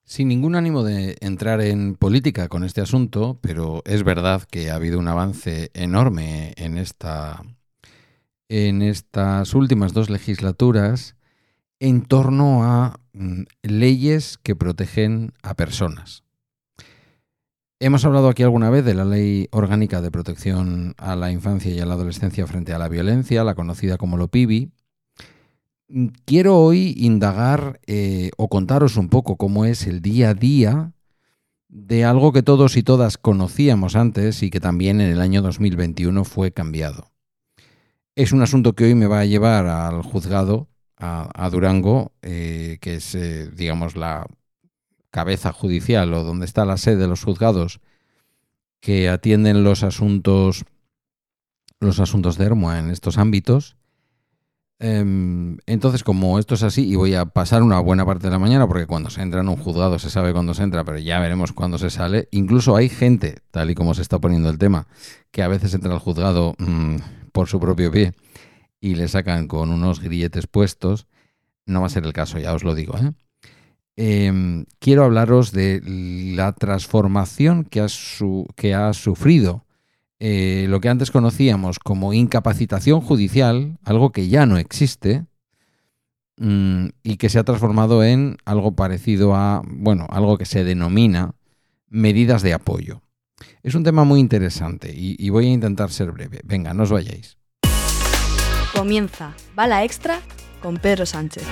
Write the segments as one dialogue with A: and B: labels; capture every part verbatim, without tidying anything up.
A: Sin ningún ánimo de entrar en política con este asunto, pero es verdad que ha habido un avance enorme en esta, en estas últimas dos legislaturas en torno a mm, leyes que protegen a personas. Hemos hablado aquí alguna vez de la Ley Orgánica de Protección a la Infancia y a la Adolescencia frente a la Violencia, la conocida como LOPIVI. Quiero hoy indagar eh, o contaros un poco cómo es el día a día de algo que todos y todas conocíamos antes y que también en el año dos mil veintiuno fue cambiado. Es un asunto que hoy me va a llevar al juzgado, a, a Durango, eh, que es, eh, digamos, la cabeza judicial o donde está la sede de los juzgados que atienden los asuntos, los asuntos de Ermua en estos ámbitos. Entonces, como esto es así, y voy a pasar una buena parte de la mañana, porque cuando se entra en un juzgado se sabe cuándo se entra, pero ya veremos cuándo se sale. Incluso hay gente, tal y como se está poniendo el tema, que a veces entra al juzgado mmm, por su propio pie y le sacan con unos grilletes puestos. No va a ser el caso, ya os lo digo, ¿eh? Eh, quiero hablaros de la transformación que ha, su, que ha sufrido Eh, lo que antes conocíamos como incapacitación judicial, algo que ya no existe mmm, y que se ha transformado en algo parecido a, bueno, algo que se denomina medidas de apoyo. Es un tema muy interesante y, y voy a intentar ser breve. Venga, no os vayáis.
B: Comienza Bala Extra con Pedro Sánchez.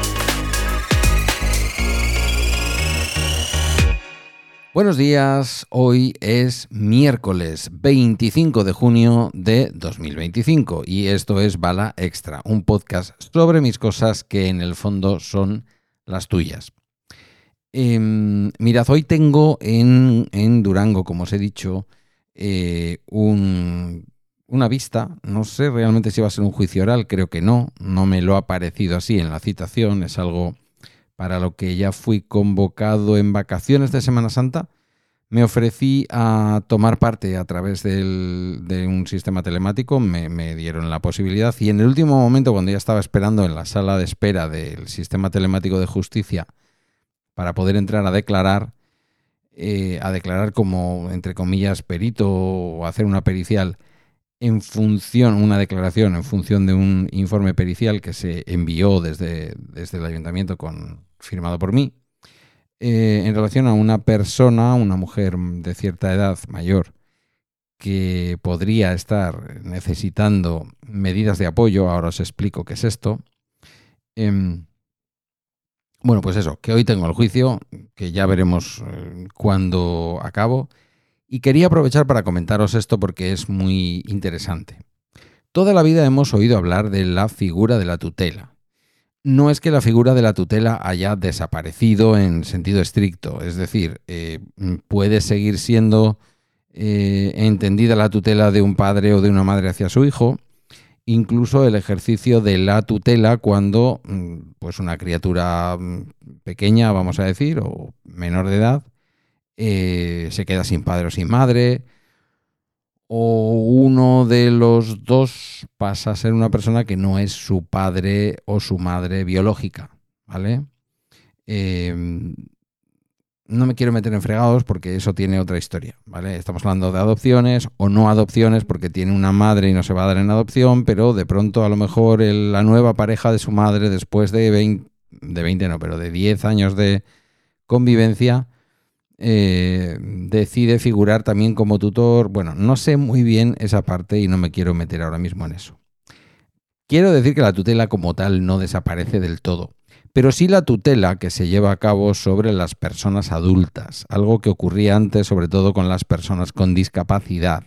A: Buenos días, hoy es miércoles veinticinco de junio de dos mil veinticinco y esto es Bala Extra, un podcast sobre mis cosas que en el fondo son las tuyas. Eh, mirad, hoy tengo en, en Durango, como os he dicho, eh, un, una vista. No sé realmente si va a ser un juicio oral, creo que no, no me lo ha parecido así en la citación, es algo para lo que ya fui convocado en vacaciones de Semana Santa. Me ofrecí a tomar parte a través del, de un sistema telemático, me, me dieron la posibilidad y en el último momento, cuando ya estaba esperando en la sala de espera del sistema telemático de justicia para poder entrar a declarar, eh, a declarar como, entre comillas, perito o hacer una pericial en función, una declaración en función de un informe pericial que se envió desde, desde el ayuntamiento con, firmado por mí, eh, en relación a una persona, una mujer de cierta edad mayor, que podría estar necesitando medidas de apoyo. Ahora os explico qué es esto. Eh, bueno, pues eso, que hoy tengo el juicio, que ya veremos eh, cuándo acabo. Y quería aprovechar para comentaros esto porque es muy interesante. Toda la vida hemos oído hablar de la figura de la tutela. No es que la figura de la tutela haya desaparecido en sentido estricto, es decir, eh, puede seguir siendo eh, entendida la tutela de un padre o de una madre hacia su hijo, incluso el ejercicio de la tutela cuando pues una criatura pequeña, vamos a decir, o menor de edad, Eh, se queda sin padre o sin madre, o uno de los dos pasa a ser una persona que no es su padre o su madre biológica, ¿vale? Eh, no me quiero meter en fregados porque eso tiene otra historia, ¿vale? Estamos hablando de adopciones o no adopciones porque tiene una madre y no se va a dar en adopción, pero de pronto a lo mejor el, la nueva pareja de su madre después de veinte, de veinte no, pero de diez años de convivencia, Eh, decide figurar también como tutor. Bueno, no sé muy bien esa parte y no me quiero meter ahora mismo en eso. Quiero decir que la tutela como tal no desaparece del todo, pero sí la tutela que se lleva a cabo sobre las personas adultas, algo que ocurría antes sobre todo con las personas con discapacidad.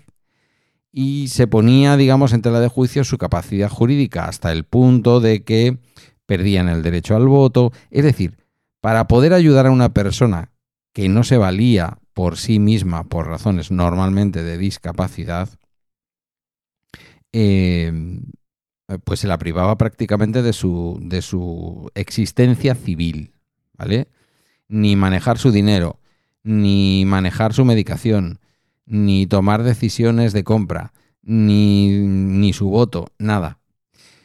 A: Y se ponía, digamos, en tela de juicio su capacidad jurídica hasta el punto de que perdían el derecho al voto. Es decir, para poder ayudar a una persona que no se valía por sí misma por razones normalmente de discapacidad, eh, pues se la privaba prácticamente de su, de su existencia civil, ¿vale? Ni manejar su dinero, ni manejar su medicación, ni tomar decisiones de compra, ni, ni su voto, nada.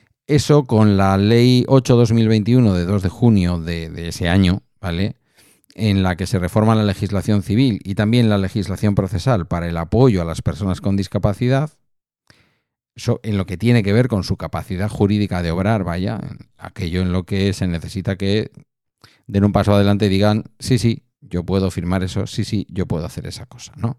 A: Eso con la ley ocho barra dos mil veintiuno de dos de junio de, de ese año, ¿vale? en la que se reforma la legislación civil y también la legislación procesal para el apoyo a las personas con discapacidad, eso en lo que tiene que ver con su capacidad jurídica de obrar, vaya, aquello en lo que se necesita que den un paso adelante y digan, sí, sí, yo puedo firmar eso, sí, sí, yo puedo hacer esa cosa, ¿no?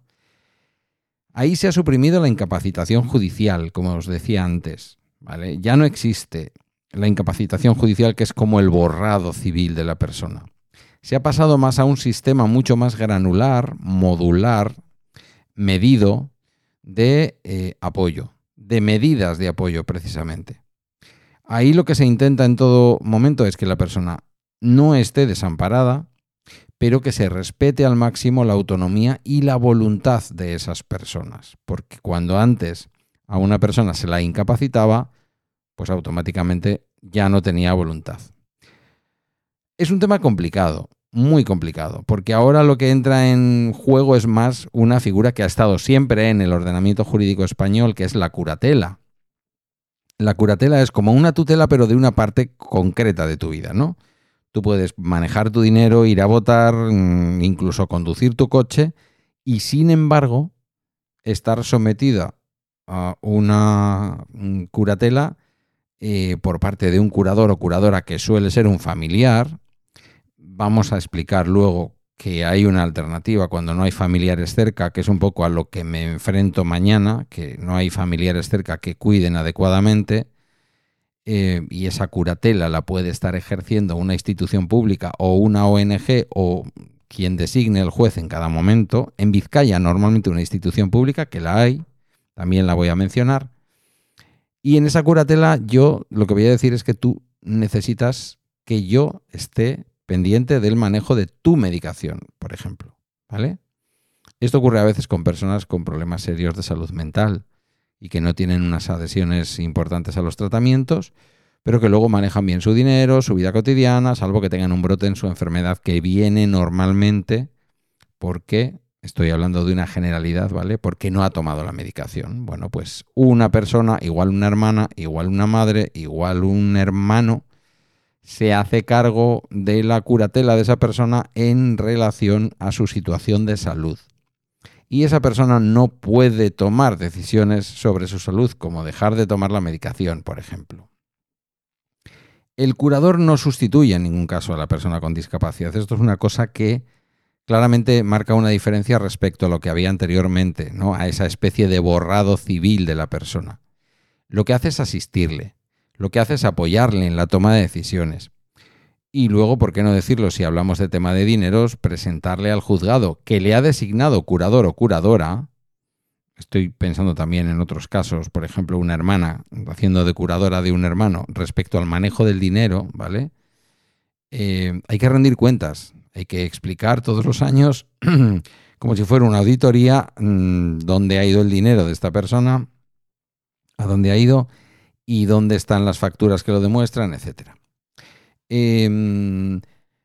A: Ahí se ha suprimido la incapacitación judicial, como os decía antes, ¿vale? Ya no existe la incapacitación judicial, que es como el borrado civil de la persona. Se ha pasado más a un sistema mucho más granular, modular, medido de eh, apoyo, de medidas de apoyo precisamente. Ahí lo que se intenta en todo momento es que la persona no esté desamparada, pero que se respete al máximo la autonomía y la voluntad de esas personas. Porque cuando antes a una persona se la incapacitaba, pues automáticamente ya no tenía voluntad. Es un tema complicado, muy complicado, porque ahora lo que entra en juego es más una figura que ha estado siempre en el ordenamiento jurídico español, que es la curatela. La curatela es como una tutela, pero de una parte concreta de tu vida, ¿no? Tú puedes manejar tu dinero, ir a votar, incluso conducir tu coche y, sin embargo, estar sometida a una curatela eh, por parte de un curador o curadora que suele ser un familiar. Vamos a explicar luego que hay una alternativa cuando no hay familiares cerca, que es un poco a lo que me enfrento mañana, que no hay familiares cerca que cuiden adecuadamente. Eh, y esa curatela la puede estar ejerciendo una institución pública o una O N G o quien designe el juez en cada momento. En Vizcaya normalmente una institución pública, que la hay, también la voy a mencionar. Y en esa curatela yo lo que voy a decir es que tú necesitas que yo esté pendiente del manejo de tu medicación, por ejemplo, ¿vale? Esto ocurre a veces con personas con problemas serios de salud mental y que no tienen unas adhesiones importantes a los tratamientos, pero que luego manejan bien su dinero, su vida cotidiana, salvo que tengan un brote en su enfermedad que viene normalmente porque, estoy hablando de una generalidad, ¿vale? Porque no ha tomado la medicación. Bueno, pues una persona, igual una hermana, igual una madre, igual un hermano, se hace cargo de la curatela de esa persona en relación a su situación de salud. Y esa persona no puede tomar decisiones sobre su salud, como dejar de tomar la medicación, por ejemplo. El curador no sustituye en ningún caso a la persona con discapacidad. Esto es una cosa que claramente marca una diferencia respecto a lo que había anteriormente, ¿no? A esa especie de borrado civil de la persona. Lo que hace es asistirle, lo que hace es apoyarle en la toma de decisiones. Y luego, ¿por qué no decirlo? Si hablamos de tema de dineros, presentarle al juzgado que le ha designado curador o curadora. Estoy pensando también en otros casos, por ejemplo, una hermana haciendo de curadora de un hermano respecto al manejo del dinero, ¿vale? Eh, hay que rendir cuentas, hay que explicar todos los años, como si fuera una auditoría, mmm, dónde ha ido el dinero de esta persona, a dónde ha ido y dónde están las facturas que lo demuestran, etcétera. Eh,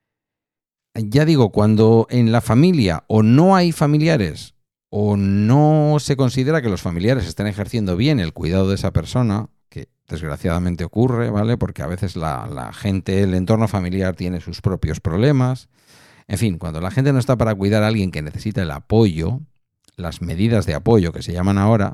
A: ya digo, cuando en la familia o no hay familiares o no se considera que los familiares estén ejerciendo bien el cuidado de esa persona, que desgraciadamente ocurre, ¿vale? Porque a veces la, la gente, el entorno familiar tiene sus propios problemas. En fin, cuando la gente no está para cuidar a alguien que necesita el apoyo, las medidas de apoyo que se llaman ahora,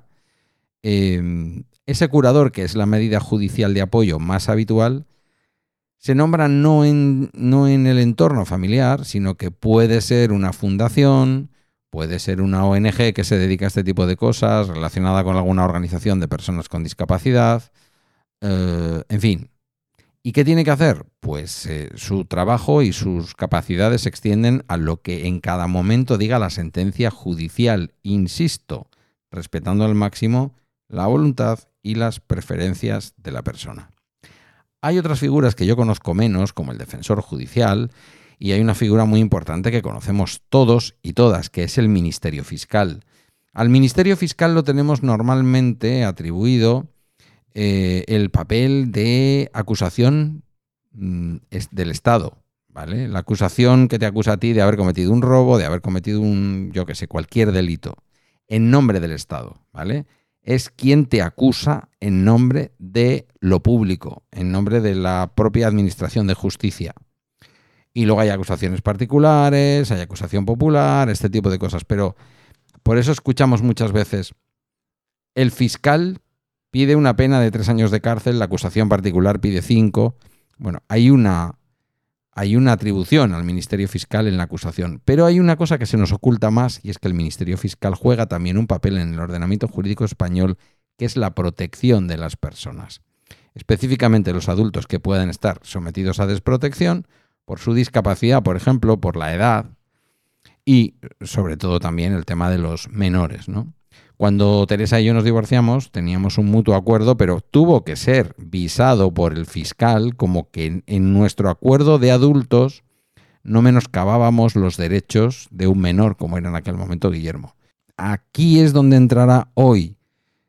A: eh, ese curador, que es la medida judicial de apoyo más habitual, se nombra no en, no en el entorno familiar, sino que puede ser una fundación, puede ser una O N G que se dedica a este tipo de cosas, relacionada con alguna organización de personas con discapacidad, eh, en fin. ¿Y qué tiene que hacer? Pues eh, su trabajo y sus capacidades se extienden a lo que en cada momento diga la sentencia judicial, insisto, respetando al máximo la voluntad y las preferencias de la persona. Hay otras figuras que yo conozco menos, como el defensor judicial, y hay una figura muy importante que conocemos todos y todas, que es el Ministerio Fiscal. Al Ministerio Fiscal lo tenemos normalmente atribuido eh, el papel de acusación mm, del Estado, ¿vale? La acusación que te acusa a ti de haber cometido un robo, de haber cometido un, yo qué sé, cualquier delito, en nombre del Estado, ¿vale? Es quien te acusa en nombre de lo público, en nombre de la propia administración de justicia. Y luego hay acusaciones particulares, hay acusación popular, este tipo de cosas. Pero por eso escuchamos muchas veces, el fiscal pide una pena de tres años de cárcel, la acusación particular pide cinco. Bueno, hay una, hay una atribución al Ministerio Fiscal en la acusación. Pero hay una cosa que se nos oculta más, y es que el Ministerio Fiscal juega también un papel en el ordenamiento jurídico español, que es la protección de las personas. Específicamente los adultos que puedan estar sometidos a desprotección por su discapacidad, por ejemplo, por la edad, y sobre todo también el tema de los menores, ¿no? Cuando Teresa y yo nos divorciamos teníamos un mutuo acuerdo, pero tuvo que ser visado por el fiscal como que en, en nuestro acuerdo de adultos no menoscabábamos los derechos de un menor, como era en aquel momento Guillermo. Aquí es donde entrará hoy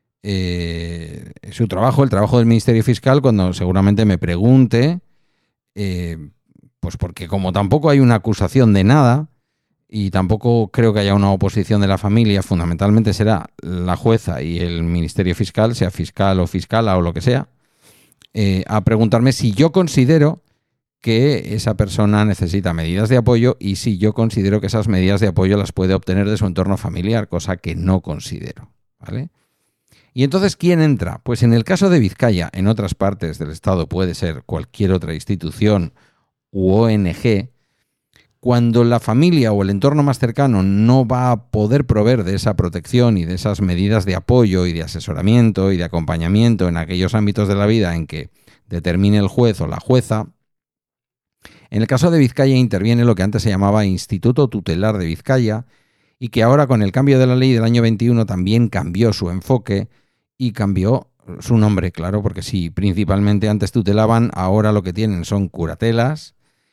A: eh, su trabajo, el trabajo del Ministerio Fiscal, cuando seguramente me pregunte, eh, pues porque como tampoco hay una acusación de nada, y tampoco creo que haya una oposición de la familia, fundamentalmente será la jueza y el Ministerio Fiscal, sea fiscal o fiscala o lo que sea, eh, a preguntarme si yo considero que esa persona necesita medidas de apoyo y si yo considero que esas medidas de apoyo las puede obtener de su entorno familiar, cosa que no considero, ¿vale? Y entonces, ¿quién entra? Pues en el caso de Vizcaya, en otras partes del Estado puede ser cualquier otra institución u O N G, cuando la familia o el entorno más cercano no va a poder proveer de esa protección y de esas medidas de apoyo y de asesoramiento y de acompañamiento en aquellos ámbitos de la vida en que determine el juez o la jueza, en el caso de Vizcaya interviene lo que antes se llamaba Instituto Tutelar de Vizcaya y que ahora con el cambio de la ley del año veintiuno también cambió su enfoque y cambió su nombre, claro, porque sí, principalmente antes tutelaban, ahora lo que tienen son curatelas.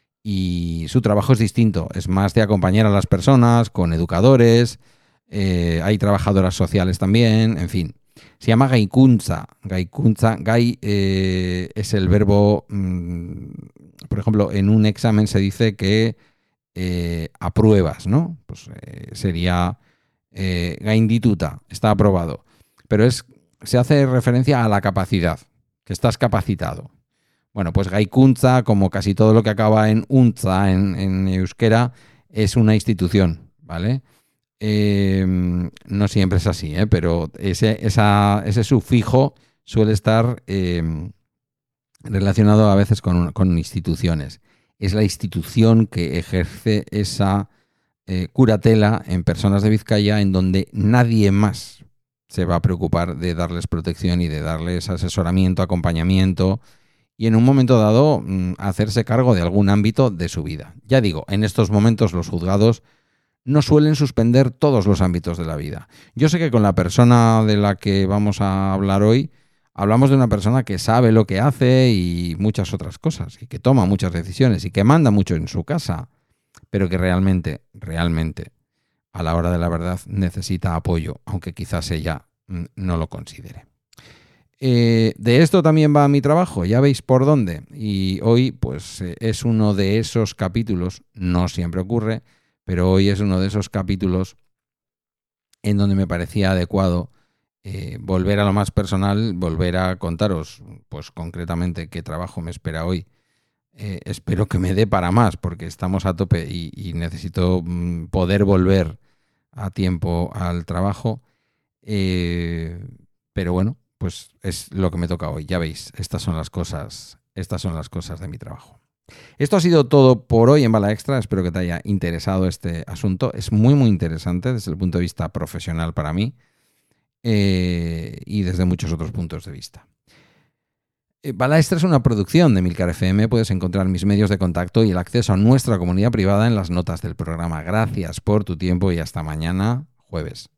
A: Y su trabajo es distinto, es más de acompañar a las personas con educadores, eh, hay trabajadoras sociales también, en fin. Se llama gaikuntza. Gaikuntza, gai eh, es el verbo, mmm, por ejemplo, en un examen se dice que eh, apruebas, ¿no? Pues eh, sería eh, gaindituta, está aprobado. Pero es, se hace referencia a la capacidad, que estás capacitado. Bueno, pues gaikuntza, como casi todo lo que acaba en untza en, en euskera, es una institución, ¿vale? Eh, no siempre es así, ¿eh? Pero ese, esa, ese sufijo suele estar eh, relacionado a veces con, con instituciones. Es la institución que ejerce esa eh, curatela en personas de Vizcaya en donde nadie más se va a preocupar de darles protección y de darles asesoramiento, acompañamiento, y en un momento dado hacerse cargo de algún ámbito de su vida. Ya digo, en estos momentos los juzgados no suelen suspender todos los ámbitos de la vida. Yo sé que con la persona de la que vamos a hablar hoy, hablamos de una persona que sabe lo que hace y muchas otras cosas, y que toma muchas decisiones y que manda mucho en su casa, pero que realmente, realmente, a la hora de la verdad necesita apoyo, aunque quizás ella no lo considere. Eh, de esto también va mi trabajo, ya veis por dónde. Y hoy pues eh, es uno de esos capítulos, no siempre ocurre, pero hoy es uno de esos capítulos en donde me parecía adecuado eh, volver a lo más personal, volver a contaros pues concretamente qué trabajo me espera hoy. Eh, espero que me dé para más porque estamos a tope y, y necesito mm, poder volver a tiempo al trabajo. Eh, pero bueno, pues es lo que me toca hoy. Ya veis, estas son las cosas, estas son las cosas de mi trabajo. Esto ha sido todo por hoy en Bala Extra. Espero que te haya interesado este asunto. Es muy, muy interesante desde el punto de vista profesional para mí eh, y desde muchos otros puntos de vista. Eh, Bala Extra es una producción de Milcar F M. Puedes encontrar mis medios de contacto y el acceso a nuestra comunidad privada en las notas del programa. Gracias por tu tiempo y hasta mañana, jueves.